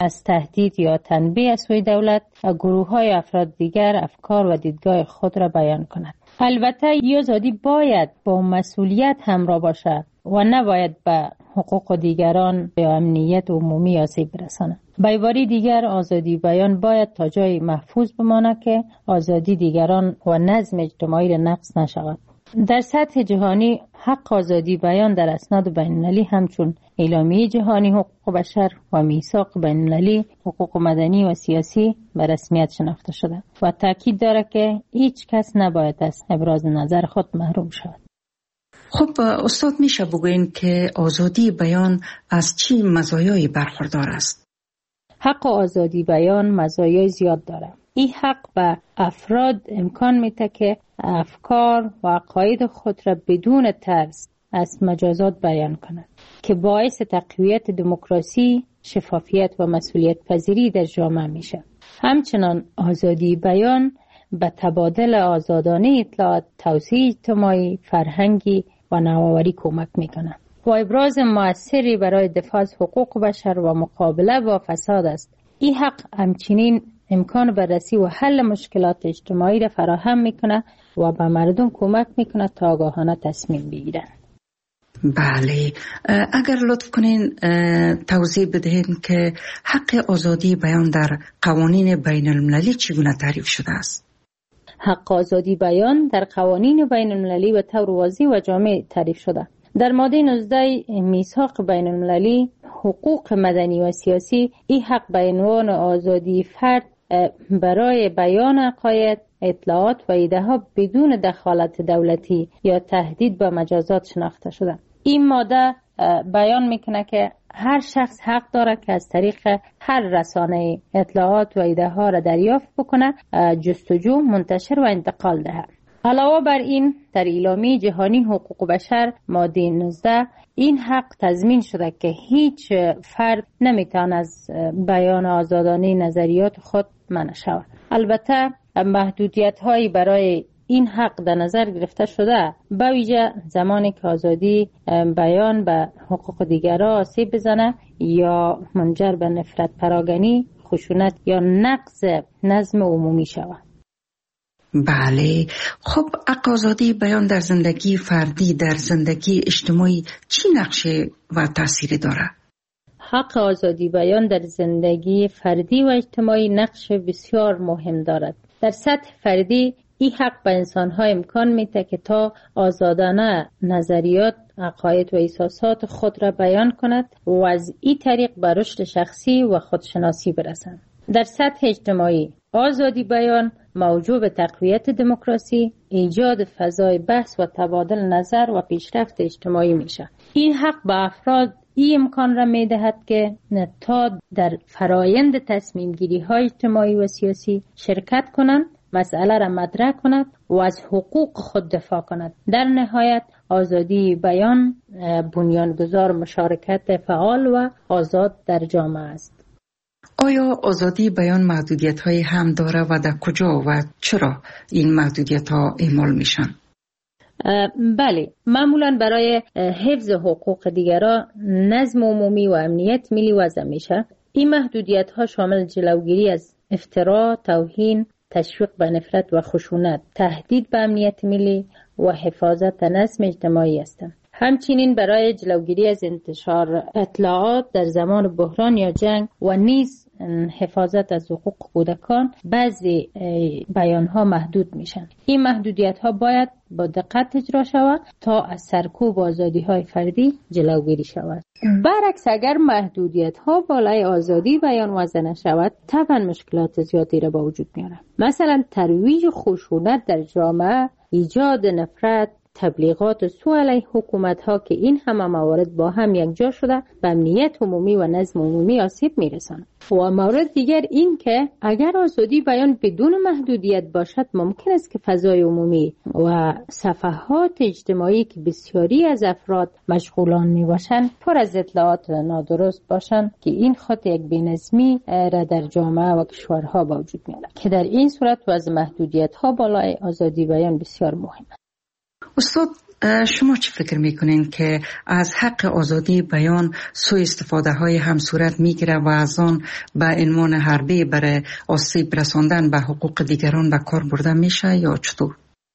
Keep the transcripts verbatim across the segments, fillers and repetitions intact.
از تهدید یا تنبیه از سوی دولت گروه های افراد دیگر افکار و دیدگاه خود را بیان کنند. البته این آزادی باید با مسئولیت همراه باشد و نباید به حقوق دیگران یا امنیت عمومی آسیب برساند. به عبارت دیگر آزادی بیان باید تا جای محفوظ بماند که آزادی دیگران و نظم اجتماعی را نقض نشود. در سطح جهانی حق آزادی بیان در اسناد بین‌المللی همچون اعلامیه جهانی حقوق بشر و میثاق بین‌المللی حقوق مدنی و سیاسی به رسمیت شناخته شده و تاکید دارد که هیچ کس نباید از ابراز نظر خود محروم شود. خب استاد میشه بگوین که آزادی بیان از چی مزایایی برخوردار است؟ حق آزادی بیان مزایای زیاد دارد. این حق به افراد امکان میده که افکار و عقاید خود را بدون ترس از مجازات بیان کنند که باعث تقویت دموکراسی، شفافیت و مسئولیت پذیری در جامعه میشه. همچنان آزادی بیان به تبادل آزادانه اطلاعات، توسعه اجتماعی، فرهنگی و نوآوری کمک میکنه و ابراز مؤثری برای دفاع از حقوق بشر و مقابله با فساد است. این حق همچنین امکان بررسی و حل مشکلات اجتماعی را فراهم میکنه و به مردم کمک میکنه تا آگاهانه تصمیم بگیرن. بله، اگر لطف کنین توضیح بدهید که حق آزادی بیان در قوانین بین المللی چگونه تعریف شده است؟ حق آزادی بیان در قوانین بین المللی به طور واضح و جامع تعریف شده. در ماده نوزده میثاق بین المللی حقوق مدنی و سیاسی این حق به عنوان آزادی فرد برای بیان عقاید، اطلاعات و ایده ها بدون دخالت دولتی یا تهدید به مجازات شناخته شده. این ماده بیان میکنه که هر شخص حق داره که از طریق هر رسانه اطلاعات و ایده ها را دریافت بکنه، جستجو، منتشر و انتقال دهد. علاوه بر این در اعلامیه جهانی حقوق بشر ماده نوزده این حق تضمین شده که هیچ فرد نمیتونه از بیان آزادانه نظریات خود منع شود. البته محدودیت هایی برای این حق در نظر گرفته شده، به ویژه زمانی که آزادی بیان به حقوق دیگران آسیب بزنه یا منجر به نفرت پراگنی، خشونت یا نقض نظم عمومی شود. بله، خب حق آزادی بیان در زندگی فردی، در زندگی اجتماعی چی نقشه و تأثیری داره؟ حق آزادی بیان در زندگی فردی و اجتماعی نقش بسیار مهم دارد. در سطح فردی این حق به انسان‌ها امکان میده که تا آزادانه نظریات، عقاید و احساسات خود را بیان کند و از این طریق به رشد شخصی و خودشناسی برسند. در سطح اجتماعی آزادی بیان موجب تقویت دموکراسی، ایجاد فضای بحث و تبادل نظر و پیشرفت اجتماعی میشه. این حق به افراد این امکان را میدهد که تا در فرایند تصمیم گیری های اجتماعی و سیاسی شرکت کنند، مسئله را مطرح کند و از حقوق خود دفاع کند. در نهایت آزادی بیان بنیانگذار مشارکت فعال و آزاد در جامعه است. آیا آزادی بیان محدودیت های هم داره و در کجا و چرا این محدودیت ها اعمال میشن؟ بله، معمولا برای حفظ حقوق دیگران، نظم عمومی و امنیت ملی وضع میشه. این محدودیت ها شامل جلوگیری از افترا، توهین، تشویق به نفرت و خشونت، تهدید به امنیت ملی و حفاظت نظم اجتماعی هستند. همچنین برای جلوگیری از انتشار اطلاعات در زمان بحران یا جنگ و نیز حفاظت از حقوق کودکان بعضی بیانها محدود میشن. این محدودیت ها باید با دقت اجرا شود تا از سرکوب آزادی های فردی جلوگیری شود. برعکس اگر محدودیت ها بالای آزادی بیان وضع نشود، طبعا مشکلات زیادی را به وجود میاره. مثلا ترویج خشونت در جامعه، ایجاد نفرت، تبلیغات سوء علیه حکومت ها که این همه موارد با هم یکجا شده به امنیت عمومی و نظم عمومی آسیب میرسند. و مورد دیگر این که اگر آزادی بیان بدون محدودیت باشد، ممکن است که فضای عمومی و صفحات اجتماعی که بسیاری از افراد مشغولان می باشند پر از اطلاعات نادرست باشند که این خود یک بی‌نظمی را در جامعه و کشورها با وجود میارد که در این صورت وضع محدودیت ها بالای آزادی بیان بسیار مهم است. استاد، شما چی فکر میکنین که از حق آزادی بیان سوء استفاده های هم صورت میگیره و از آن به عنوان حربه برای آسیب رساندن به حقوق دیگران به کار برده میشه یا چطور؟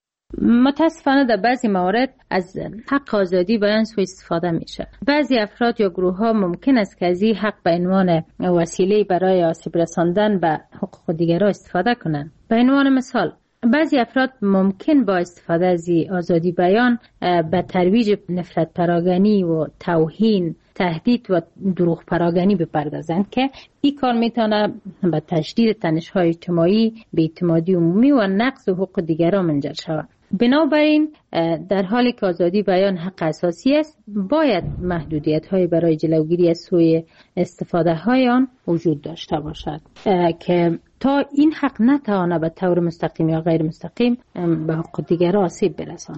متاسفانه در بعضی موارد از حق آزادی بیان سوء استفاده میشه. بعضی افراد یا گروه ها ممکن است که از این حق به عنوان وسیله برای آسیب رساندن به حقوق دیگران استفاده کنند. به عنوان مثال بعضی افراد ممکن با استفاده از آزادی بیان به ترویج نفرت پراگنی و توهین، تهدید و دروغ پراگنی بپردازند که این کار میتونه به تشدید تنش‌های اجتماعی، بی‌اعتمادی عمومی و نقض حقوق دیگران منجر شود. بنابراین در حالی که آزادی بیان حق اساسی است، باید محدودیت‌های برای جلوگیری از سوء استفاده های آن وجود داشته باشد که تا این حق نتواند به طور مستقیم یا غیر مستقیم به حقوق دیگران آسیب برساند.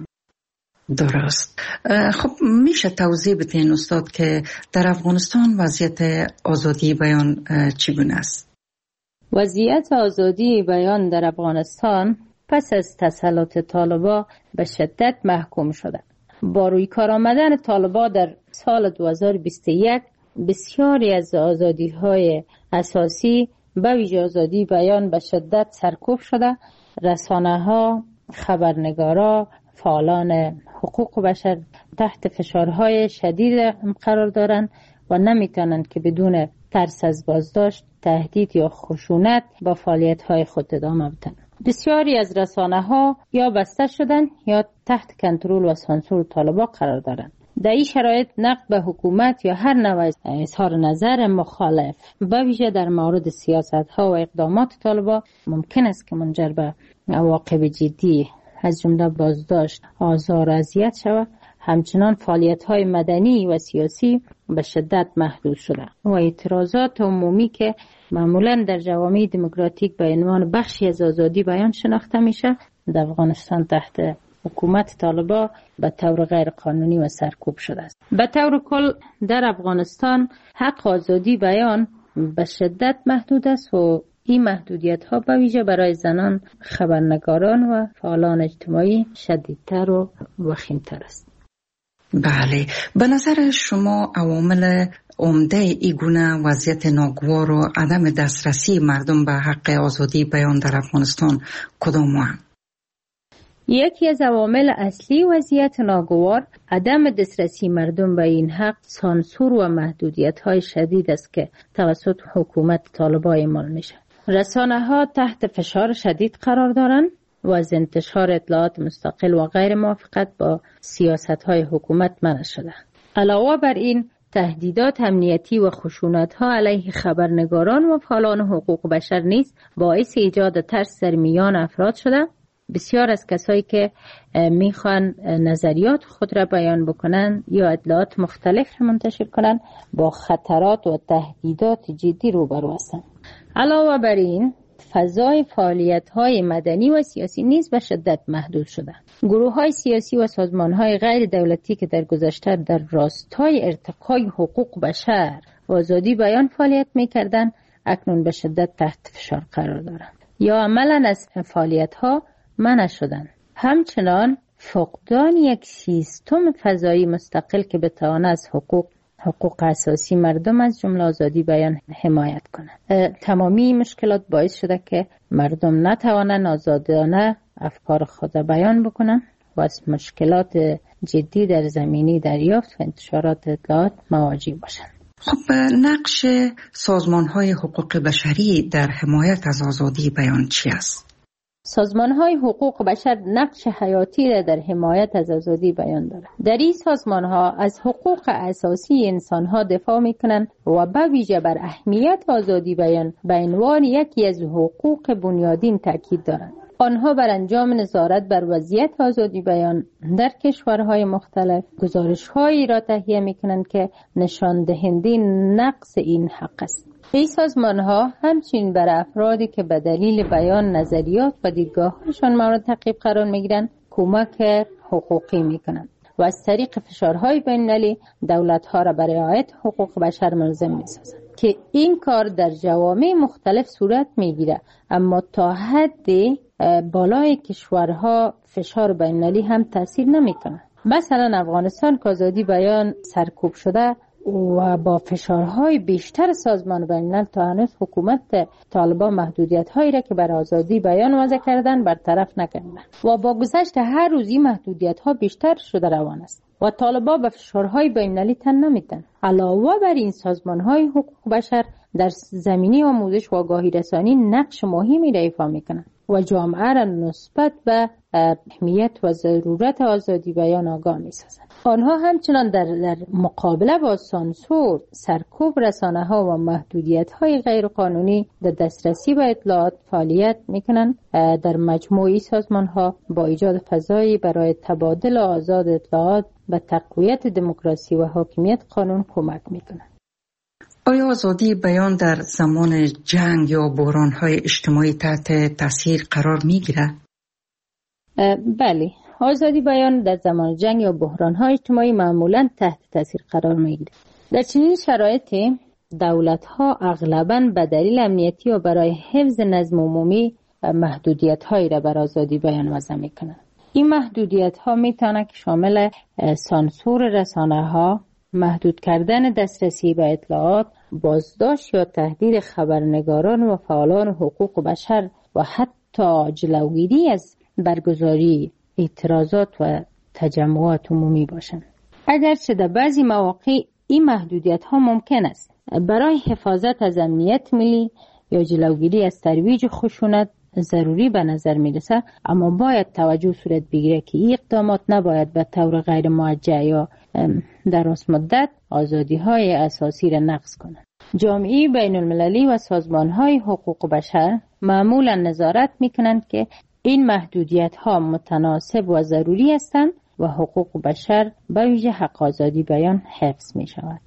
درست. خب میشه توضیح بدین استاد که در افغانستان وضعیت آزادی بیان چگونه است؟ وضعیت آزادی بیان در افغانستان پس از تسلط طالبان به شدت محکوم شده. با روی کار آمدن طالبان در سال دو هزار و بیست و یک بسیاری از آزادی‌های اساسی به ویژه آزادی بیان به شدت سرکوب شده. رسانه‌ها، خبرنگارا، فعالان حقوق بشر تحت فشارهای شدید قرار دارند و نمیتونند که بدون ترس از بازداشت، تهدید یا خشونت با فعالیت‌های خود ادامه بدن. بسیاری از رسانه‌ها یا بسته شدن یا تحت کنترل و سانسور طالبان قرار دارند. در این شرایط نقد به حکومت یا هر نوع اظهار نظر مخالف به ویژه در مورد سیاست‌ها و اقدامات طالبان ممکن است که منجر به عواقب جدی از جمله بازداشت، آزار و اذیت شود. همچنان فعالیت‌های مدنی و سیاسی به شدت محدود شده و اعتراضات عمومی که معمولاً در جوامع دموکراتیک به عنوان بخشی از آزادی بیان شناخته میشه، در افغانستان تحت حکومت طالبان به طور غیر قانونی و سرکوب شده است. به طور کل در افغانستان حق آزادی بیان به شدت محدود است و این محدودیت ها به ویژه برای زنان، خبرنگاران و فعالان اجتماعی شدیدتر و وخیمتر است. بله، به نظر شما عوامل عمده ای گونه وضعیت ناگوار و عدم دسترسی مردم به حق آزادی بیان در افغانستان کدام هستند؟ یکی از عوامل اصلی وضعیت ناگوار عدم دسترسی مردم به این حق سانسور و محدودیت های شدید است که توسط حکومت طالبان اعمال میشه. رسانه ها تحت فشار شدید قرار دارند و از انتشار اطلاعات مستقل و غیر موافقت با سیاست های حکومت منع شده. علاوه بر این تهدیدات امنیتی و خشونت ها علیه خبرنگاران و فعالان حقوق بشر نیز باعث ایجاد ترس در میان افراد شده. بسیار از کسایی که میخوان نظریات خود را بیان بکنن یا اطلاعات مختلف را منتشر کنن با خطرات و تهدیدات جدی روبرو هستند. علاوه بر این فضای فعالیت های مدنی و سیاسی نیز به شدت محدود شده. گروه های سیاسی و سازمان های غیر دولتی که در گذشته در راستای ارتقای حقوق بشر و آزادی بیان فعالیت میکردند اکنون به شدت تحت فشار قرار دارند یا عملا از فعالیت ها منع شدند. همچنان فقدان یک سیستم فضایی مستقل که بتواند از حقوق حقوق اساسی مردم از جمله آزادی بیان حمایت کنند. تمامی مشکلات باعث شده که مردم نتوانند آزادانه افکار خود بیان بکنند و از مشکلات جدی در زمینه دریافت و انتشارات اطلاعات مواجه باشند. خب نقش سازمان‌های حقوق بشری در حمایت از آزادی بیان چی است؟ سازمان‌های حقوق بشر نقش حیاتی را در حمایت از آزادی بیان دارند. در این سازمان‌ها از حقوق اساسی انسان‌ها دفاع می‌کنند و به ویژه بر اهمیت آزادی بیان به عنوان یکی از حقوق بنیادین تاکید دارند. آنها بر انجام نظارت بر وضعیت آزادی بیان در کشورهای مختلف گزارش‌هایی را تهیه می‌کنند که نشان دهنده نقض این حق است. این سازمان‌ها همچنین بر افرادی که به دلیل بیان نظریات و دیدگاه‌هایشان مورد تعقیب قرار می‌گیرند کمک حقوقی می‌کنند و از طریق فشارهای بین‌المللی دولت‌ها را برای رعایت حقوق بشر ملزم می‌سازند که این کار در جوامع مختلف صورت می‌گیرد، اما تا حد بالای کشورها فشار بین‌المللی هم تاثیر نمی‌کند. مثلا افغانستان که آزادی بیان سرکوب شده و با فشارهای بیشتر سازمان بین الملل تا هنوز حکومت طالبان محدودیت‌هایی را که بر آزادی بیان وضع کردن برطرف نکردند و با گذشت هر روز این محدودیت‌ها بیشتر شده روان است و طالبان به فشارهای بین المللی تن نمیدن. علاوه بر این سازمان‌های حقوق بشر در زمینه آموزش و آگاهی رسانی نقش مهمی را ایفا می‌کنند و جامعه را نسبت به اهمیت و ضرورت آزادی بیان آگاه می‌سازند. آنها همچنان در, در مقابله با سانسور، سرکوب رسانه‌ها و محدودیت‌های غیرقانونی در دسترسی به اطلاعات فعالیت می‌کنند. در مجموعی سازمان‌ها با ایجاد فضایی برای تبادل آزاد اطلاعات به تقویت دموکراسی و حاکمیت قانون کمک می‌کنند. آیا آزادی بیان در زمان جنگ یا بحران‌های اجتماعی تحت تاثیر قرار می‌گیرد؟ بله، آزادی بیان در زمان جنگ یا بحران‌های اجتماعی معمولاً تحت تاثیر قرار می‌گیرد. در چنین شرایطی دولت‌ها اغلباً به دلیل امنیتی و برای حفظ نظم عمومی محدودیت‌هایی را بر آزادی بیان وضع می‌کنند. این محدودیت‌ها می‌تواند شامل سانسور رسانه‌ها، محدود کردن دسترسی به اطلاعات، بازداشت یا تهدید خبرنگاران و فعالان حقوق بشر و حتی جلوگیری از برگزاری اعتراضات و تجمعات عمومی باشند. اگرچه در بعضی مواقع این محدودیت ها ممکن است برای حفاظت از امنیت ملی یا جلوگیری از ترویج خشونت ضروری به نظر می رسد، اما باید توجه صورت بگیره که این اقدامات نباید به طور غیر موجه یا در راست مدت آزادی های اساسی را نقض کنند. جامعه بین المللی و سازمان های حقوق بشر معمولا نظارت می کنند که این محدودیت ها متناسب و ضروری هستند و حقوق بشر به ویژه حق آزادی بیان حفظ می شود.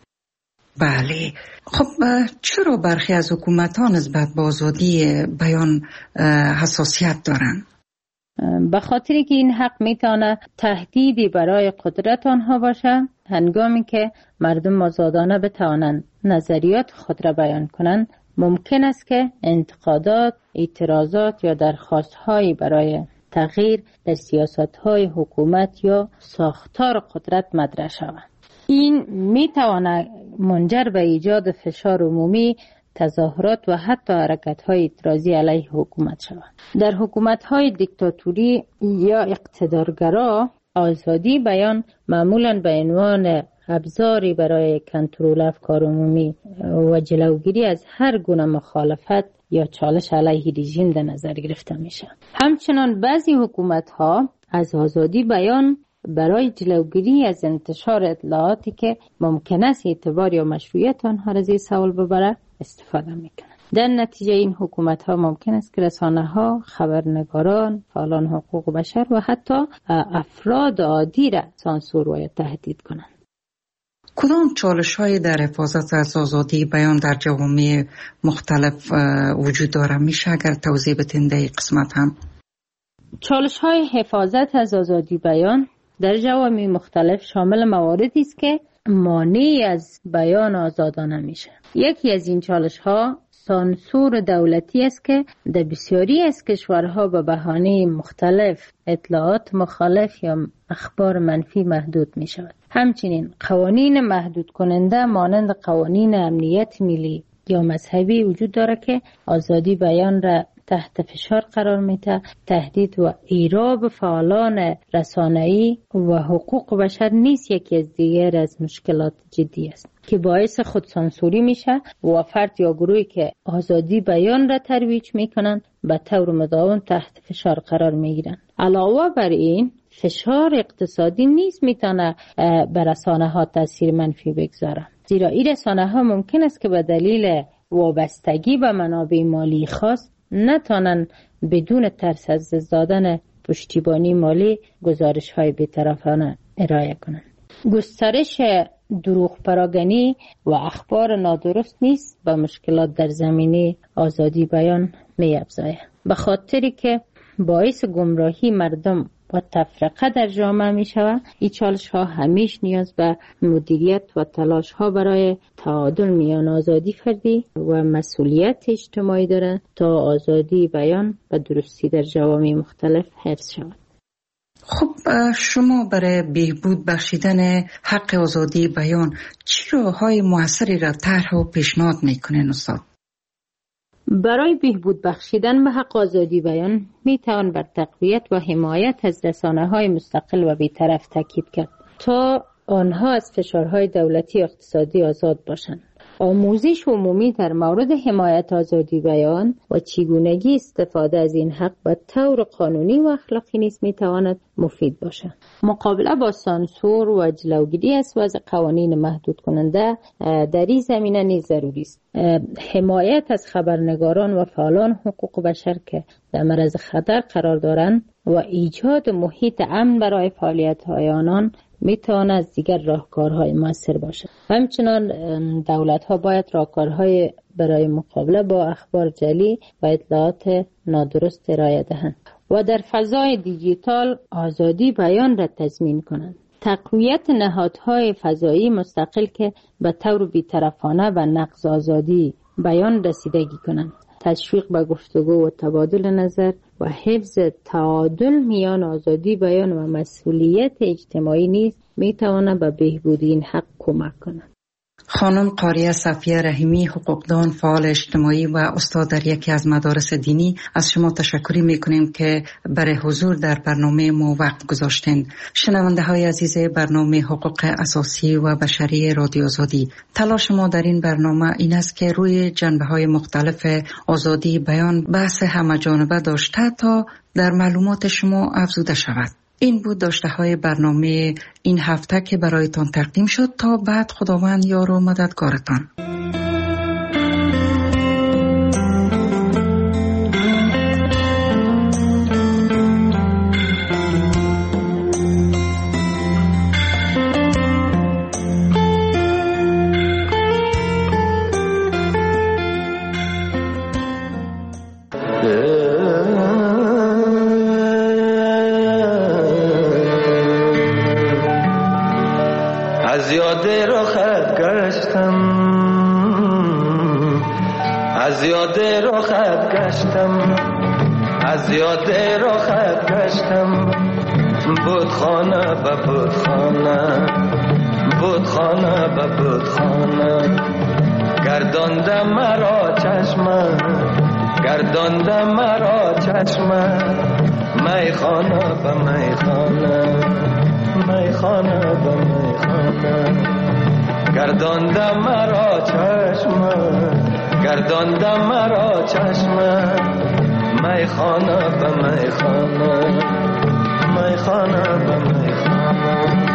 بله، خب چرا برخی از حکومت‌ها نسبت به آزادی بیان حساسیت دارند؟ به خاطری که این حق میتونه تهدیدی برای قدرت آنها باشه. هنگامی که مردم آزادانه بتوانند نظریات خود را بیان کنند، ممکن است که انتقادات، اعتراضات یا درخواست‌هایی برای تغییر در سیاست‌های حکومت یا ساختار قدرت مطرح شود. این میتواند منجر به ایجاد فشار عمومی، تظاهرات و حتی حرکت‌های اعتراضی علیه حکومت شود. در حکومت‌های دیکتاتوری یا اقتدارگرا، آزادی بیان معمولاً به عنوان ابزاری برای کنترل افکار عمومی و جلوگیری از هر گونه مخالفت یا چالش علیه رژیم در نظر گرفته میشه. همچنان بعضی حکومت‌ها از آزادی بیان برای جلوگیری از انتشار اطلاعاتی که ممکن است اعتبار یا مشروعیت آنها را زیر سوال ببرد استفاده میکنند. در نتیجه این حکومت‌ها ممکن است که رسانه‌ها، خبرنگاران، فعالان حقوق بشر و حتی افراد عادی را سانسور و تهدید کنند. کدام چالش‌هایی در حفاظت از آزادی بیان در جوامع مختلف وجود دارد؟ میشه اگر توضیح بدین در این قسمت هم؟ چالش‌های حفاظت از آزادی بیان در جوامع مختلف شامل مواردی است که مانع از بیان آزادانه میشه. یکی از این چالش‌ها سانسور دولتی است که در بسیاری از کشورها به بهانه مختلف اطلاعات مخالف یا اخبار منفی محدود می شود. همچنین قوانین محدود کننده مانند قوانین امنیت ملی یا مذهبی وجود دارد که آزادی بیان را تحت فشار قرار میده. تهدید و ایراب فعالان رسانه‌ای و حقوق بشر نیست یکی از دیگر از مشکلات جدی است که باعث خودسانسوری میشه و فرد یا گروهی که آزادی بیان را ترویج میکنند به طور مداوم تحت فشار قرار میگیرند. علاوه بر این فشار اقتصادی نیز میتونه بر رسانه ها تاثیر منفی بگذاره، زیرا این رسانه ها ممکن است که به دلیل وابستگی به منابع مالی خاص نتوانند بدون ترس از دادن پشتیبانی مالی گزارش های بی‌طرفانه ارائه کنند. گسترش دروغ پراگنی و اخبار نادرست نیست با مشکلات در زمینه آزادی بیان می افزاید، به خاطری که باعث گمراهی مردم و تفرقه در جامعه می شود. این چالش ها همیش نیاز به مدیریت و تلاش ها برای تعادل میان آزادی فردی و مسئولیت اجتماعی دارد تا آزادی بیان و درستی در جوامع مختلف حفظ شود. خب شما برای بهبود بخشیدن حق آزادی بیان چه راه‌های موثری را طرح و پیشنهاد میکنین استاد؟ برای بهبود بخشیدن به حق آزادی بیان می توان بر تقویت و حمایت از رسانه‌های مستقل و بی‌طرف تاکید کرد تا آنها از فشارهای دولتی و اقتصادی آزاد باشند. آموزش عمومی در مورد حمایت آزادی بیان و چگونگی استفاده از این حق به طور قانونی و اخلاقی نیز می تواند مفید باشد. مقابله با سانسور و جلوگیری از وضع قوانین محدود کننده در این زمینه نیز ضروری است. حمایت از خبرنگاران و فعالان حقوق بشر که در معرض خطر قرار دارند و ایجاد محیط امن برای فعالیت‌های آنان میتواند از دیگر راهکارهای موثر باشد. همچنان دولت‌ها باید راهکارهای برای مقابله با اخبار جعلی و اطلاعات نادرست ارائه دهند و در فضای دیجیتال آزادی بیان را تضمین کنند. تقویت نهادهای فضایی مستقل که به طور بی‌طرفانه و نقض آزادی بیان رسیدگی کنند. تشویق به گفتگو و تبادل نظر و حفظ تعادل میان آزادی بیان و مسئولیت اجتماعی نیز میتواند به بهبود این حق کمک کند. خانم قاریه صفیه رحیمی، حقوقدان، فعال اجتماعی و استاد در یکی از مدارس دینی، از شما تشکر میکنیم که برای حضور در برنامه ما وقت گذاشتین. شنونده های عزیز برنامه حقوق اساسی و بشری رادیو آزادی، تلاش ما در این برنامه این است که روی جنبه های مختلف آزادی بیان بحث همه‌جانبه داشته تا در معلومات شما افزوده شود. این بود داشته های برنامه این هفته که برایتان تقدیم شد. تا بعد خداوند یار و مددگارتان. از یاد رخت گشتم، از یاد رخت گشتم، از یاد رخت گشتم. بود خانه به بود خانه، بود خانه به بود خانه. گردانده مرا چشمه، گردانده مرا چشمه. میخانه به میخانه، میخانه به میخانه. گردانده مرا چشمه، گردانده مرا چشمه. میخانه به میخانه، میخانه به میخانه.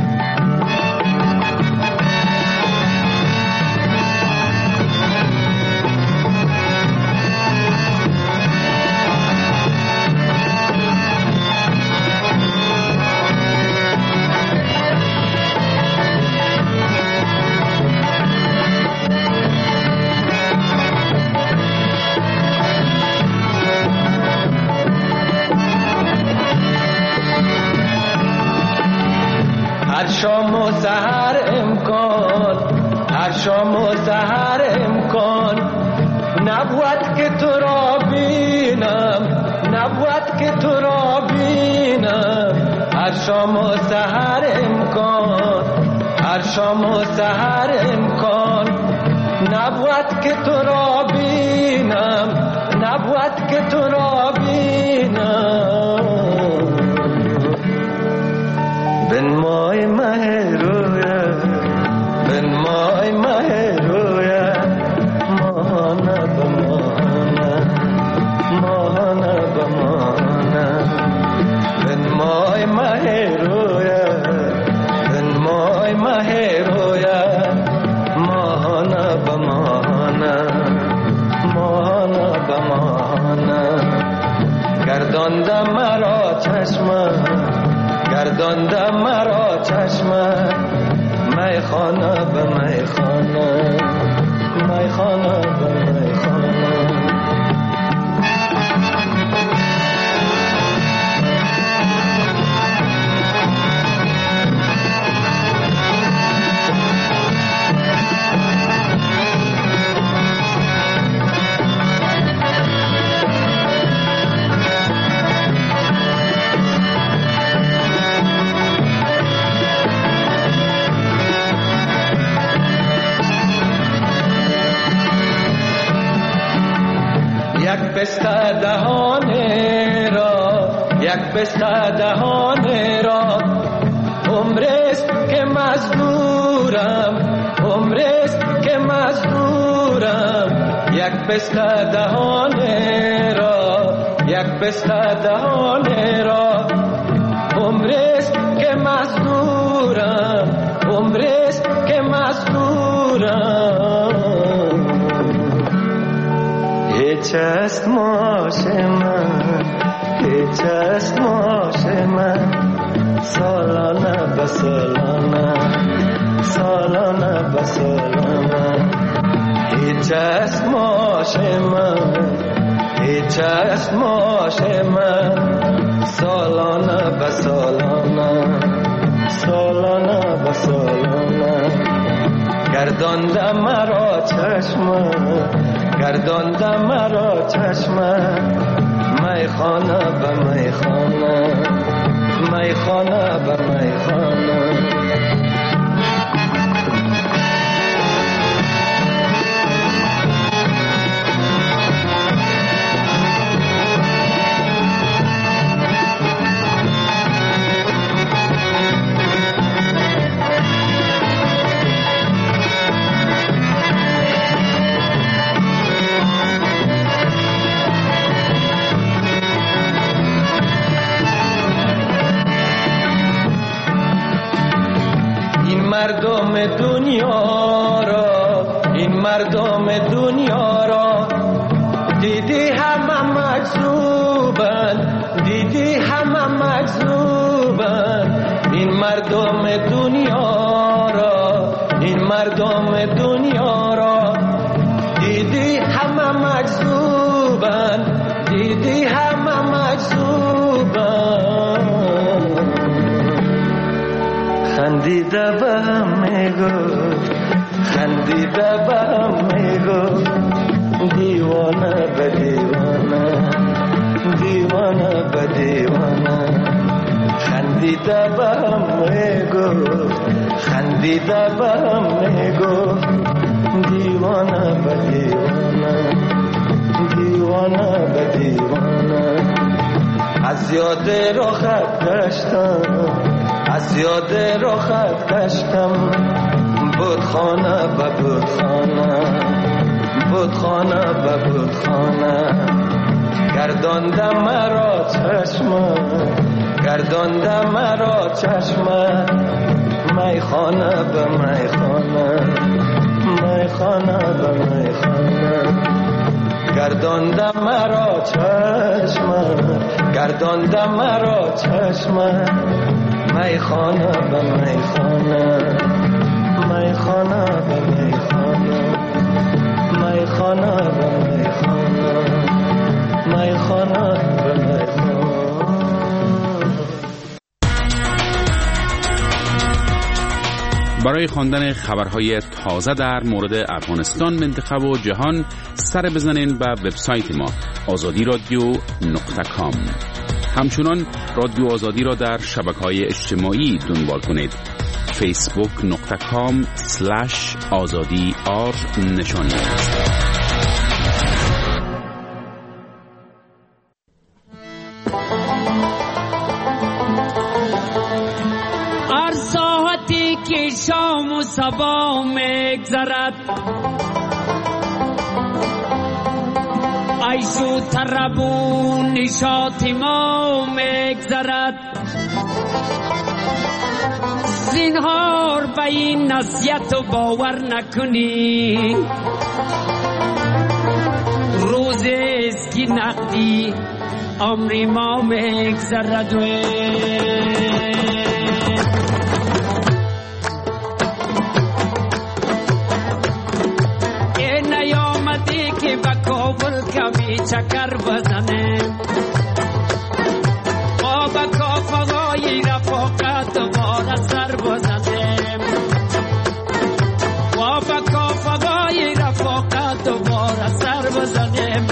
هر شام و سحر امکان، هر شام و سحر امکان. نبود که تو را بینم، نبود که تو را بینم. هر شام و سحر امکان، هر شام و سحر امکان. نبود که تو را بینم، نبود که تو را بینم. بن مای مه رویا، بن مای مه رویا. ماهانه به ماهانه، ماهانه به ماهانه. بن مای مه رویا، بن مای مه رویا. ماهانه به ماهانه، ماهانه به ماهانه. گردانده مرا چشمه، گردانده مرا چشمه. میخانه به میخانه، میخانه به میخانه. یک بسته دهان را یک بسته دهان را عمرست که مزدورم عمرست که مزدورم یک بسته دهان را یک بسته دهان را عمرست که مزدورم عمرست که مزدورم هیچ است ماش من هیچ است ماش من سالانه به سالانه سالانه به سالانه هیچ است ماش من هیچ است ماش من سالانه به سالانه سالانه به سالانه گردانده مرا چشم گردانده مرا چشم میخانه به میخانه میخانه به میخانه مردم دنیا را این مردم دنیا را دیدی همه مجذوبند دیدی همه مجذوبند این مردم دنیا را این مردم دنیا را دیدی همه مجذوبند دیدی همه مجذوبند خندیده به هم میگفت خندیده به هم میگفت دیوانه به دیوانه دیوانه به دیوانه خندیده به هم میگفت خندیده به هم میگفت دیوانه به دیوانه دیوانه به دیوانه از یاد رخت گشتم از یاد رخت گشتم بتخانه به بتخانه بتخانه به بتخانه گردانده مرا چشم گردانده مرا چشم میخانه به میخانه میخانه به میخانه گردانده مرا چشم گردانده مرا چشم میخانه به میخانه میخانه به میخانه میخانه به میخانه میخانه به میخانه. برای خواندن خبرهای تازه در مورد افغانستان، منطقه و جهان سر بزنین به وبسایت ما آزادی رادیو نقطه کام. همچنان رادیو آزادی را در شبکه‌های اجتماعی دنبال کنید. فیسبوک نقطه کام سلش آزادی آر نشانی است. هر ساعتی که شام و صبا میگذرد عیش و طرب و نشاط ما میگذرد زینهار به این نصیحت و باور نکنی روزی است که نقدی عمر ما میگذرد این نیامدی که به کابل کمی چکر بزنه ما به کافه‌های رفاقت دوباره سر بزنیم ما به کافه‌های رفاقت دوباره سر بزنیم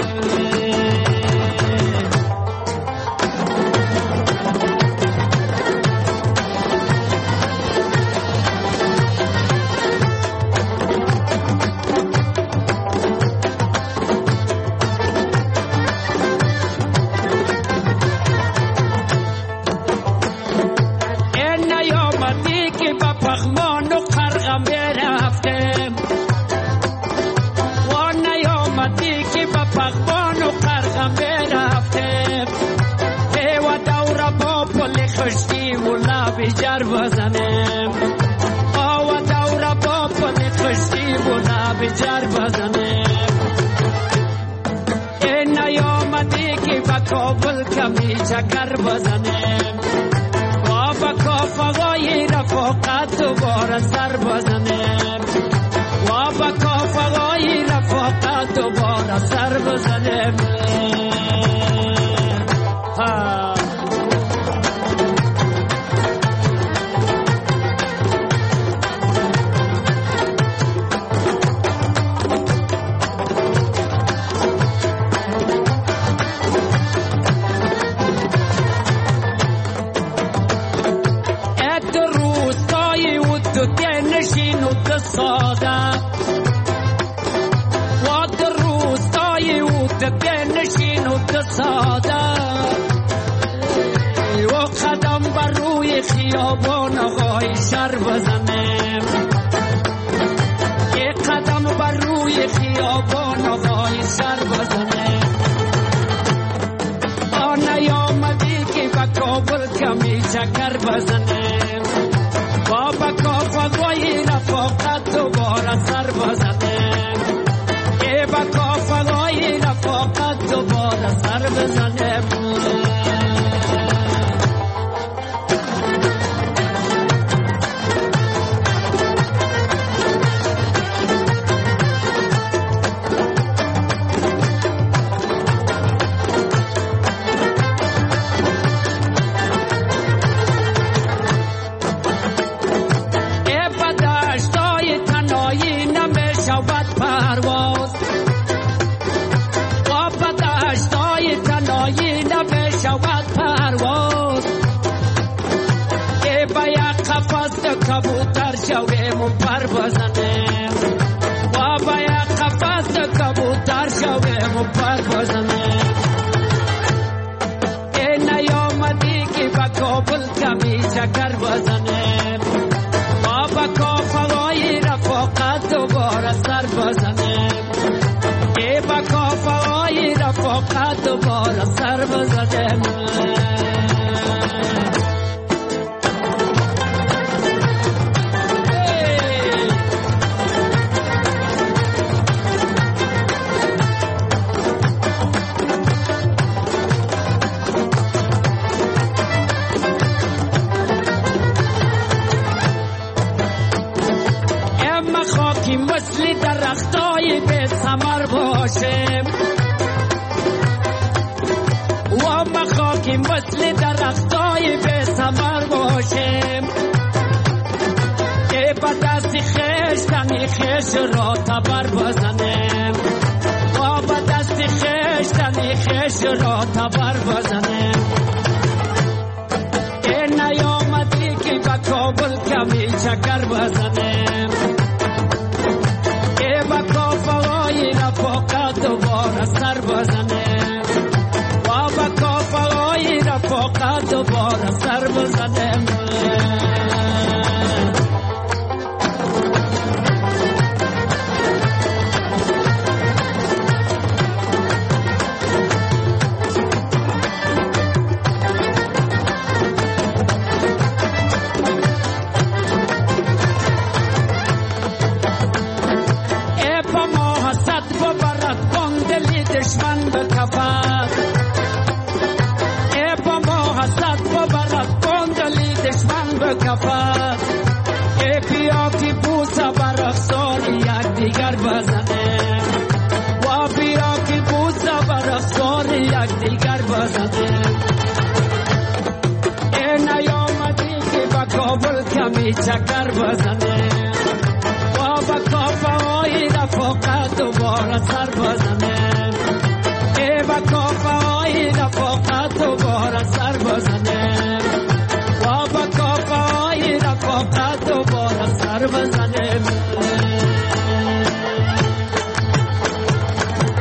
بیجر بزنیم آو دور با پل خشتی بودا بیجر بزنیم این نیامدی که با کابل کمی چکر بزنیم و با کافقای رفاقت دوباره سر بزنیم و با کافقای رفاقت دوباره سر بزنیم ها نشین و دساده و در روستای او ده نشین و دساده و قدم بر روی خیابان آقای شر بزنیم یک قدم بر روی خیابان آقای شر بزنیم آن نیامدی که با کابل کمی چکر بزنیم بابا کافقای رفاقت دوباره سر بزنیم ای با کافقای رفاقت دوباره سر بزنیم کبوتر شویم و پر بزنیم و با یک قفس کبوتر شویم و پر بزنیم این نیامدی که با کابل کمی چکر بزنیم و با کافقای رفاقت دوباره سر بزنیم ای با کافقای رفاقت دوباره سر بزنیم مثل درختای به ثمر باشیم و ما خاکی مثل درختای به ثمر باشیم که با دست خیش تنی خیش را تبر بزنیم و با دست خیش تنی خیش را تبر بزنیم این نیامدی که با کابل کمی چکر بزنیم با کافقای رفاقت دوباره سر بزنیم و با کافقای رفاقت دوباره سر بزنیم دشمن به کفت ای با ما حسد ببرد بندلی دشمن به کفت ای بیا که بوسه بر افسار یک دیگر بزنیم و بیا که بوسه بر افسار یک دیگر بزنیم ای نیامدی که با کابل کمی چکر بزنیم